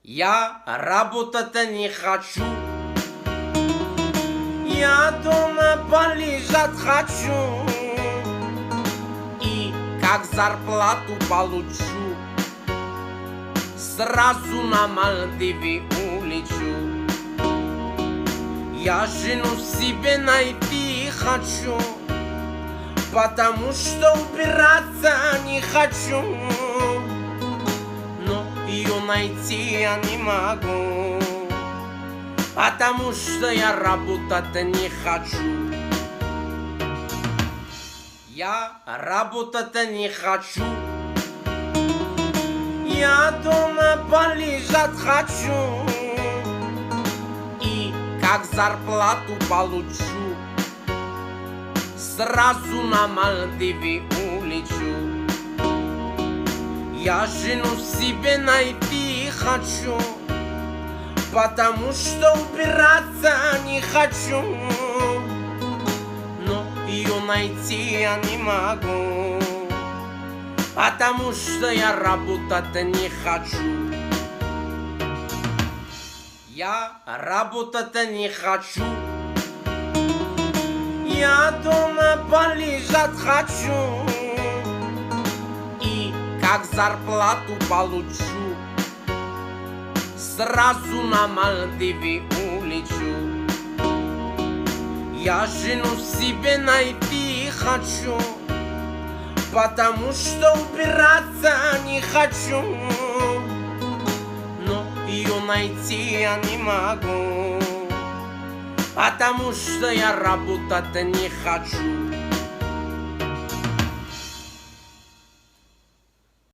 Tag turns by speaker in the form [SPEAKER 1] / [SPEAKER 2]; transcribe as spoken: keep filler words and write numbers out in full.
[SPEAKER 1] Я работать не хочу. Я дома полежать хочу. И как зарплату получу, сразу на Мальдивы улечу. Я жену себе найти хочу, потому что убираться не хочу. Но ее найти я не могу, потому что я работать не хочу. Я работать не хочу. Я дома полежать хочу. И как зарплату получу, сразу на Мальдивы улечу. Я жену себе найти хочу, потому что убираться не хочу. Но ее найти я не могу, потому что я работать не хочу. Я работать не хочу. Я дома полежать хочу. И как зарплату получу, сразу на Мальдивы улечу. Я жену себе найти хочу, потому что убираться не хочу. Но ее найти я не могу, потому что я работать не хочу.